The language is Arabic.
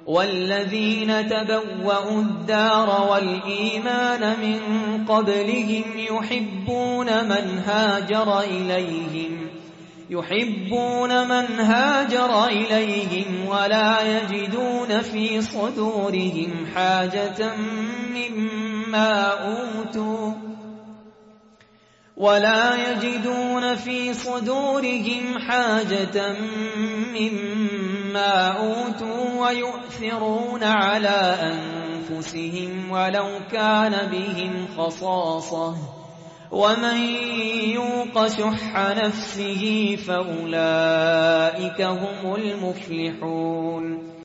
والذين تبوأوا الدار والإيمان من قبلهم يحبون من هاجر إليهم ولا يجدون في صدورهم حاجة مما أوتوا ويؤثرون على أنفسهم ولو كان بهم خصاصة ومن يوق شح نفسه فأولئك هم المفلحون.